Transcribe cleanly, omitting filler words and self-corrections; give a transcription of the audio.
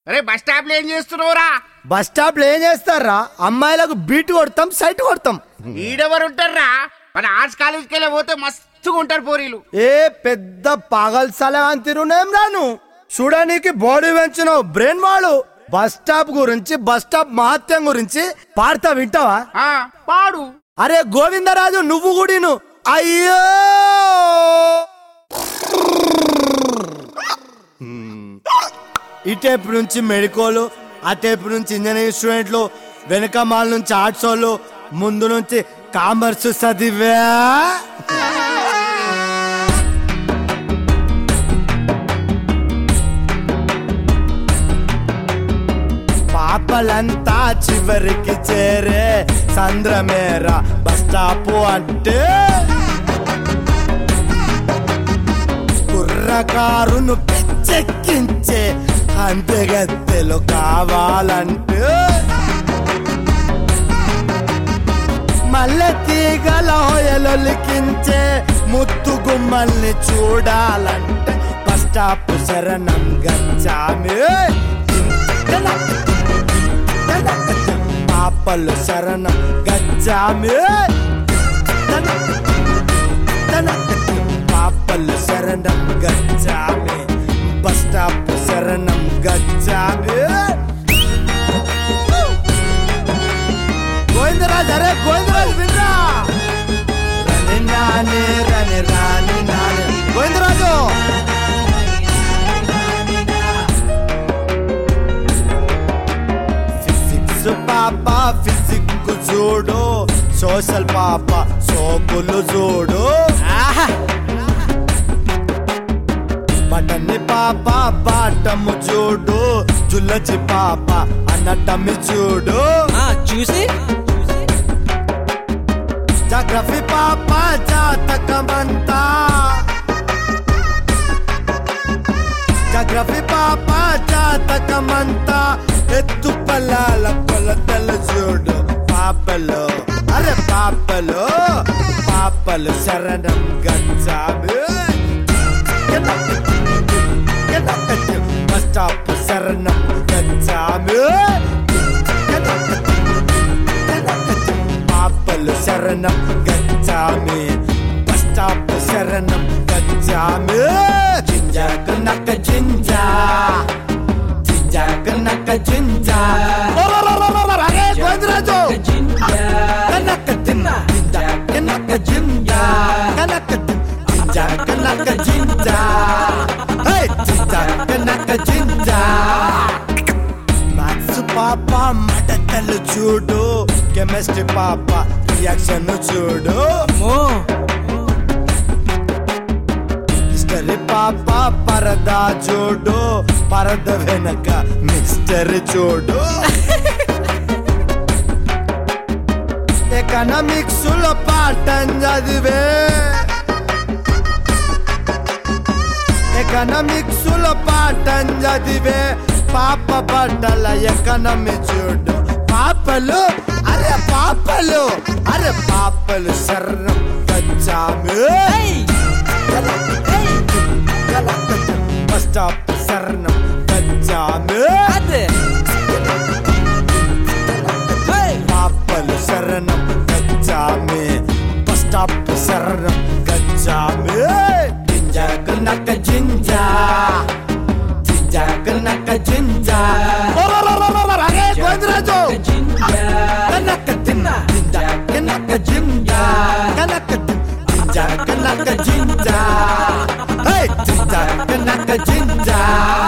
అరే bus stop లో ఏం చేస్తున్నావురా? బస్ స్టాప్ లో ఏం చేస్తారా? అమ్మాయిలకు బీట్ కొడతాం, సైట్ కొడతాం. ఈడెవరు ఉంటారా? మన ఆర్ట్స్ కాలేజ్కి వెళ్ళి పోతే మస్తుగా ఉంటారు పోరీలు. ఏ పెద్ద పాగల్ సలహా తిరునేం రాను చూడడానికి బాడీ పెంచినావు బ్రెయిన్ వాడు. బస్ స్టాప్ గురించి, బస్ స్టాప్ మహత్యం గురించి పాడతా, వింటావా? పాడు. అరే గోవిందరాజు, నువ్వు గుడిను. అయ్యో ఇటేపు నుంచి మెడికోలు, అటేపు నుంచి ఇంజనీరింగ్ స్టూడెంట్లు, వెనక మాల నుంచి ఆర్ట్స్ వాళ్ళు, ముందు నుంచి కామర్స్ చదివా. పాపలంతా చివరికి చేరే సంద్రమేరా బస్ స్టాప్ అంటే. కుర్రకారును పిచ్చెక్కించే అంతెగత్తెలు కావాలంటే. మల్లె తీగల హొయలొలికించే ముత్తు గుమ్మల్ని చూడాలంటే బస్ స్టాప్ శరణం గచ్చామి. పాపలు శరణం గచ్చామి, పాపలు శరణం గచ్చామి, బస్ స్టాప్ శరణం గచ్చామి. గోవిందరాజు, అరే గోవిందరాజు వినరా? రని నాని రని రాని నాని. గోవిందరాజు పాప ఫిజిక్ చూడు, సోషల్ పాప సోకులు చూడు. బటన్ని పాప బాటము చూడు, జుల్లచి పాప అన్నటమి చూడు. చూసి జాగ్రఫీ పాప జాతకమంతా, జాగ్రఫీ పాప జాతకమంతా. ఎత్తు పల్లాల కొలతలు చూడు పాపలు, అరే పాపలు, పాపలు శరణం గచ్చామి. బస్ స్టాప్ శరణం గచ్చామి, పాపలు శరణం గచ్చామి, బస్ స్టాప్ శరణం గచ్చామి. జింజాక నక్క జింజా, జింజాక నక్క జింజా. అరే గోవిందరాజు, కనక తిన్న జింజాక నక్క జింజా, కనక జింజాక నక్క జింజా, జింజాక నక్క జింజా. మ్యాథ్స్ పాప మడతలు చూడు, కెమిస్ట్రీ పాప రియాక్షన్ చూడు. హిస్టరీ పాప పరదా చూడు, పరద వెనక మిస్టరీ చూడు. ఎకనామిక్స్ లో పాఠం చదివే, ఎకనామిక్స్ లో పాఠం చదివే పాప బట్టల ఎకనమీ చూడు. పాపలు, అరే పాపలు, అరే పాపలు శరణం గచ్చామి. బస్ స్టాప్ శరణం గచ్చామి, పాపలు శరణం గచ్చామి, బస్ స్టాప్ శరణం గచ్చామి. జింజాక నక్క జింజా, జింజాక నక్క జింజా. అరే గోవిందరాజు, కనక తిన్న జింజాక నక్క జింజా, కనక జింజాక నక్క జింజా, జింజాక నక్క జింజా.